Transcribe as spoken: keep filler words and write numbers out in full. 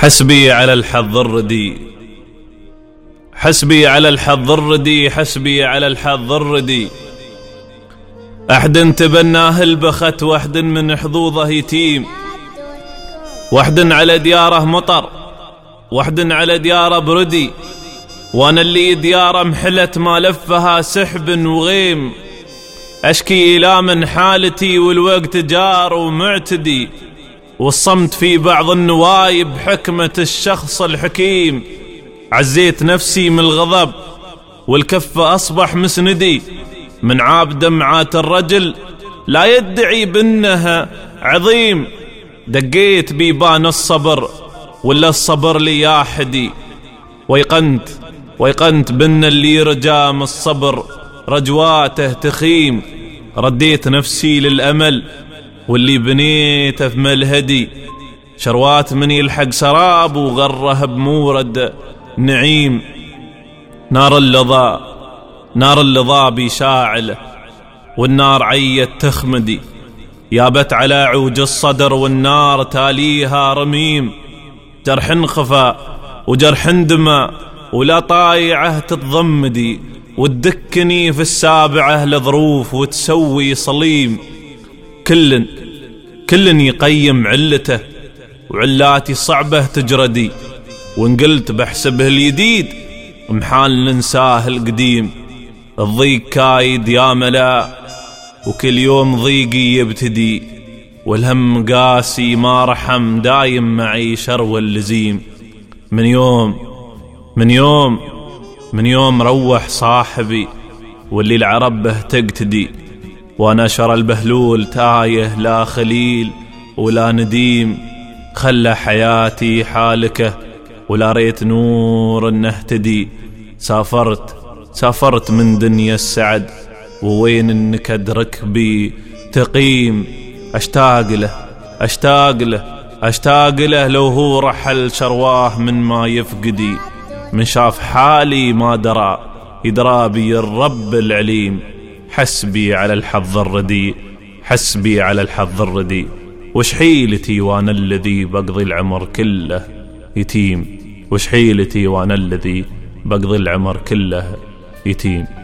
حسبي على الحظ الردي، حسبي على الحظ الردي، حسبي على الحظ الردي. أحد تبناه البخت، وحد من حظوظه يتيم، وحد على دياره مطر، وحد على دياره بردي. وانا اللي دياره محلت ما لفها سحب وغيم، أشكي إلى من حالتي والوقت جار ومعتدي، والصمت في بعض النوايب حكمة الشخص الحكيم. عزيت نفسي من الغضب والكف أصبح مسندي، من عاب دمعات الرجل لا يدعي بأنها عظيم. دقيت بيبان الصبر ولا الصبر لي يا حدي، ويقنت ويقنت بأن اللي رجام الصبر رجواته تخيم. رديت نفسي للأمل واللي بنيته في ملهدي، شروات من يلحق سراب وغره بمورد نعيم. نار اللظى نار اللظى بيشاعله، والنار عيت تخمدي، يابت على عوج الصدر والنار تاليها رميم. جرح انخفى وجرح اندمى ولا طايعه تتضمدي، وتدكني في السابعة لظروف وتسوي صليم. كل كل يقيم علته وعلاتي صعبة تجردي، وان قلت بحسبه الجديد محال ننساه القديم. الضيق كايد يا ملا وكل يوم ضيقي يبتدي، والهم قاسي ما رحم دايم معي شرو اللزيم. من يوم من يوم من يوم روح صاحبي واللي العرب به تقتدي، ونشر البهلول تايه لا خليل ولا نديم. خلى حياتي حالكه ولا ريت نور نهتدي. سافرت سافرت من دنيا السعد ووين النكد ركبي تقيم. أشتاق له أشتاق له أشتاق له لو هو رحل شرواه من ما يفقدي. من شاف حالي ما درى يدرى بي الرب العليم. حسبي على الحظ الردي، حسبي على الحظ الردي. وش حيلتي وانا الذي بقضي العمر كله يتيم، وش حيلتي وانا الذي بقضي العمر كله يتيم.